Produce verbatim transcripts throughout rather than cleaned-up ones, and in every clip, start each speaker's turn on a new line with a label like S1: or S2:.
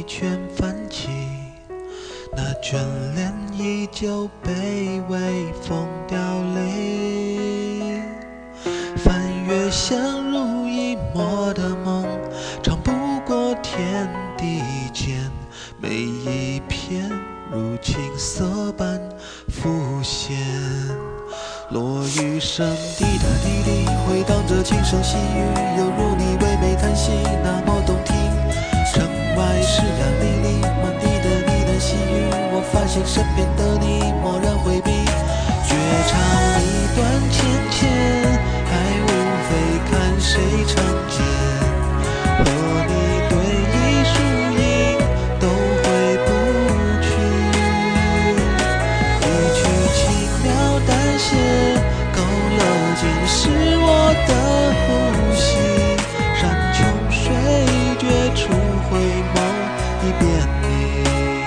S1: 一圈泛起，那眷恋依旧被微风凋零。翻越相濡以沫的梦，长不过天地间，每一片如青色般浮现。落雨声滴答滴滴，回荡着轻声细语，犹如你唯美叹息，那么动听。城外湿呀沥沥，满地的呢喃细语，我发现身边的你蓦然回避。绝唱一段浅浅，还无非看谁成茧。和你对弈输赢都回不去，一曲轻描淡写，勾勒尽是我的呼吸。山穷水绝处回眸，一遍你。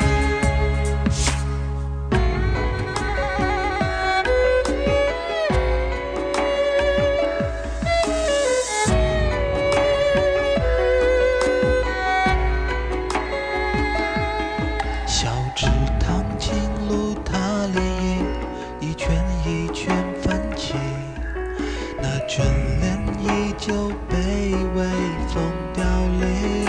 S1: 小池塘青露踏涟漪，一圈一圈泛起，那眷恋依旧被微风凋零。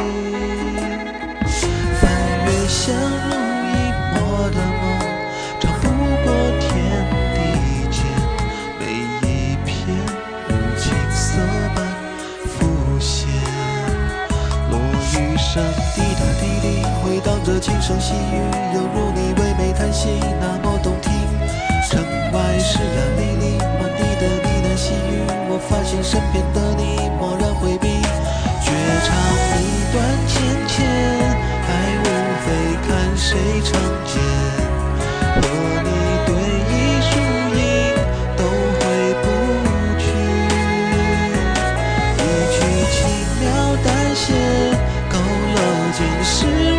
S1: 翻越相濡以沫的梦，长不过天地间，每一片如青色般浮现。落雨声滴答滴滴，回荡着轻声细语，犹如你唯美叹息，那么动听。城外湿呀沥沥，满地的呢喃细语，我发现身边的你蓦然回避。绝唱一段浅浅，还无非看谁成茧。和你对弈输赢都回不去，一曲轻描淡写，勾勒尽是